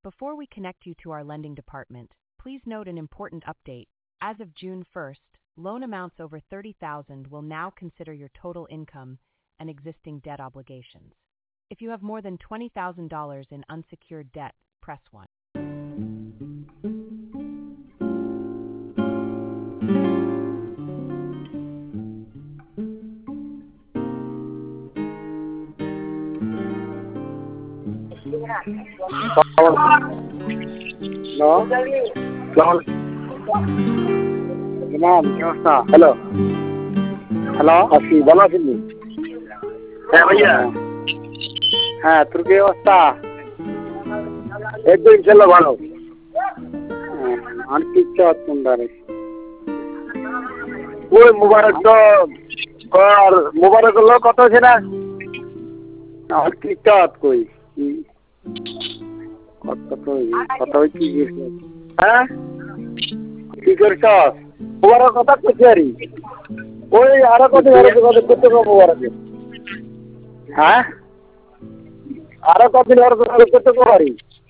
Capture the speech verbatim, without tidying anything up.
Before we connect you to our lending department, please note an important update. As of June first, loan amounts over thirty thousand dollars will now consider your total income and existing debt obligations. If you have more than twenty thousand dollars in unsecured debt, press one. Hello? Imam, কি অবস্থা? Hello hello? আছি ভালো আছেন নি? হ্যাঁ ভাইয়া হ্যাঁ, তোর কি অবস্থা? এই তো ইনশাল্লাহ ভালো। আর কিচ্ছু হচ্ছে না রে। ওই মুবারক তো আর মুবারক হলো কত হয়েছে না? আর কিচ্ছু হচ্ছে কই কত কত কি হ্যাঁ কি করছ? মুবারক কথা কইছি আরি ওই আরো কত আরো কত করতে মুবারক হ্যাঁ আরো কত আরো কত করতে পারি